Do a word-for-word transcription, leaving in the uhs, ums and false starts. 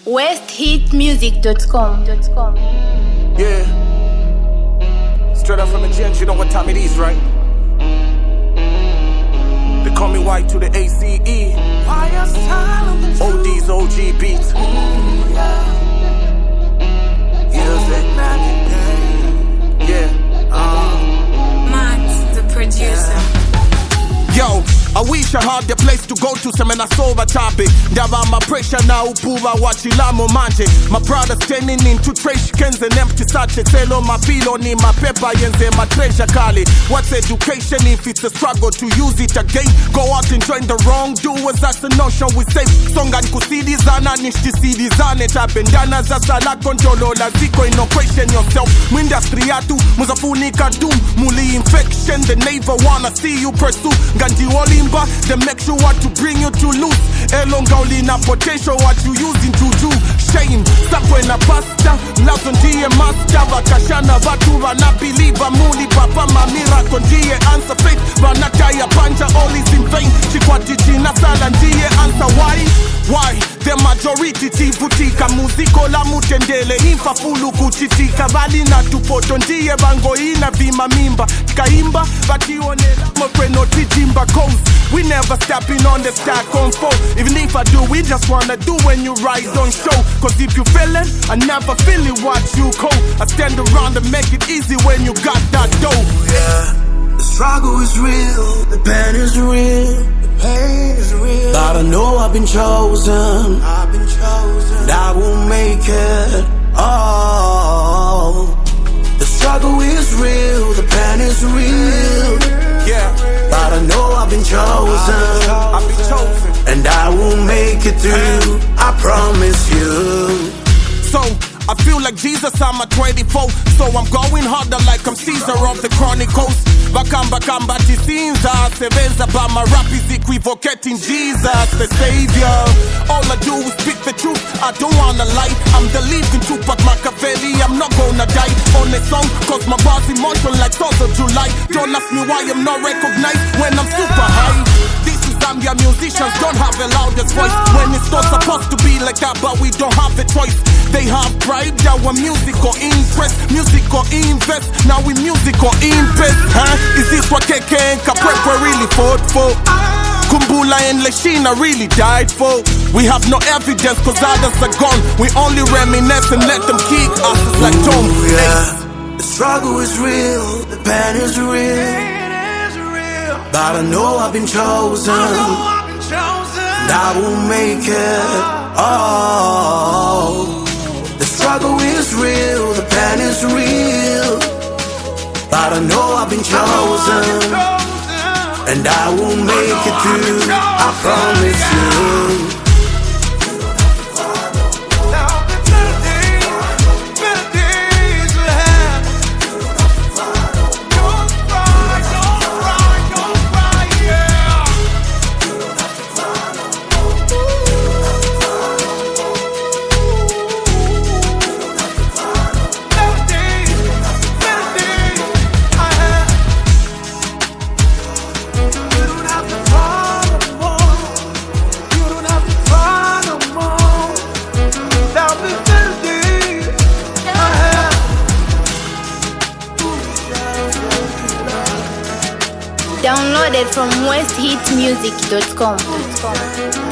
west hit music dot com. Yeah. Straight up from the gents, you know what time it is, right? They call me White to the A C E. O D's O G beats. Yeah. Uh. Max, the producer. Yo, I wish I had the place to go to semena sova topic. Dava my pressure now upuva wachilamo manje. My brother standing into trash cans and empty sachets. Hello my pillow ni my paper yenze my treasure kali. What's education if it's a struggle to use it again? Go out and join the wrongdoers, that's the notion we say. Songa nikusidizana nishtisidizane. Tabendana za sala kontrolo la ziko no question yourself. Mwindustry yatu muzafunika doom. Muli infection, they never wanna see you pursue. Ganji Olimba, they make sure what to bring you to lose. Elonga ulina potential what you using to do. Shame, sakwe na pasta, lazo ndiye master. Vakashana vatu vana believe muli papa mamira kondiye answer faith. Vanataya panja all is in vain. Chikwati china sala ndiye answer why? Why? The majority tivutika muziko la mutendele infa fulu kuchitika vali na tupoto ndiye bango ina vima mimba kaimba vakionela mofreno titimba coast. We never stepping on the stack on four. Even if I do, we just wanna do when you rise on show. Cause if you feel it, I never feel it what you call. I stand around and make it easy when you got that dough. Yeah, the struggle is real, the pain is real, the pain is real. But I know I've been chosen, I've been chosen, and I will make it. Oh, the struggle is real, the pain is real. Yeah, but I know I've been chosen, I've been chosen, and I will make it through. I promise you. So I feel like Jesus, I'm a twenty-four. So I'm going harder like I'm Caesar of the Chronicles. Bakamba kamba tisinza, seveza but my rap is equivocating Jesus, the Savior. All I do is speak the truth, I don't wanna lie. I'm the living Tupac Machiavelli, I'm not gonna die on a song, cause my bars emotional like fourth of July. Don't ask me why I'm not recognized when I'm super high. This is Zambia, musicians don't have the loudest voice. When it's not supposed to be like that, but we don't have a choice. They have pride, our music or interest, music or invest. Now we music or invest, huh? Is this what K K and Kaprekwe really fought for? Kumbula and Leshina really died for? We have no evidence cause others are gone. We only reminisce and let them kick us like Tom. Ooh, yeah. The struggle is real, the pain is real. But I know I've been chosen, and I will make it. Oh, the struggle is real, the pain is real. But I know I've been chosen, and I will make it through. I promise you. Downloaded from west hit music dot com.